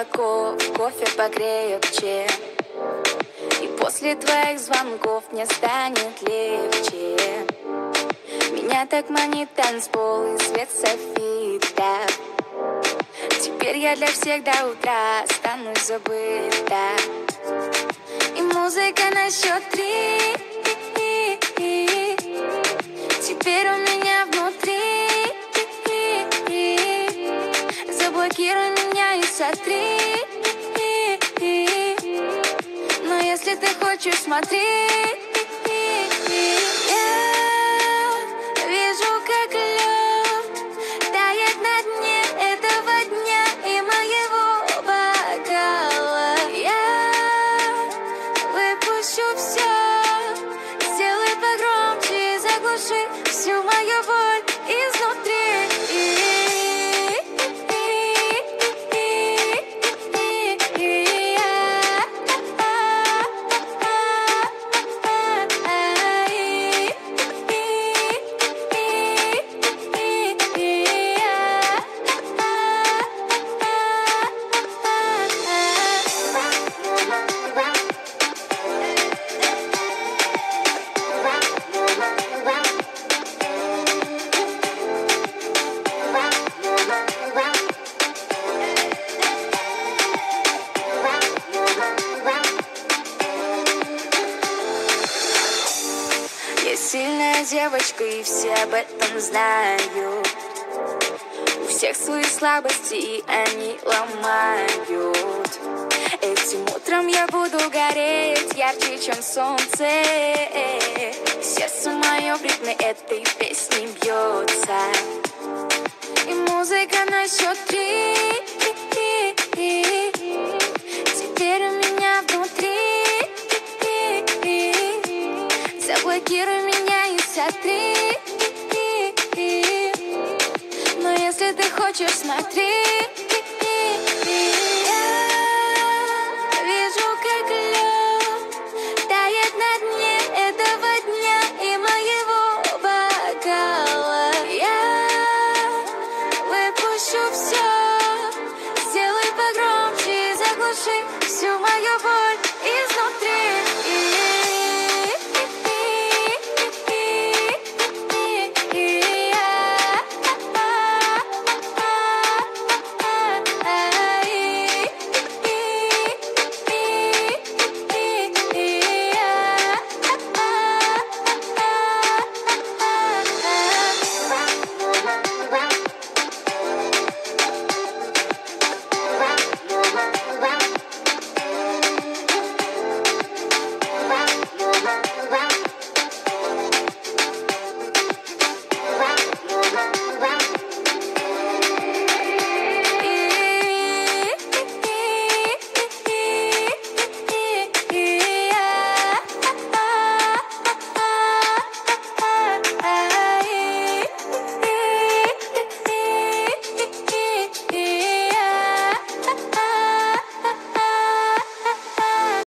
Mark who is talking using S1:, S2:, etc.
S1: молоко, кофе покрепче. И после твоих звонков мне станет легче. Меня так манит танцпол и свет софита. Теперь я для всех до утра останусь забыта. И музыка на счет 3. Теперь у меня внутри. Заблокируй меня и сотри. Но если ты хочешь, смотри. Я вижу, как лед тает на дне этого дня и моего бокала. Я выпущу все, сделай погромче и заглуши всю мою боль изнутри. Я сильная девочка, и все об этом знают. У всех свои слабости, и они ломают. Этим утром я буду гореть ярче, чем солнце. Сердце мое в ритме этой песни бьется. И музыка на счет 3. Теперь у меня внутри. Заблокируй меня и сотри. Но если ты хочешь, смотри.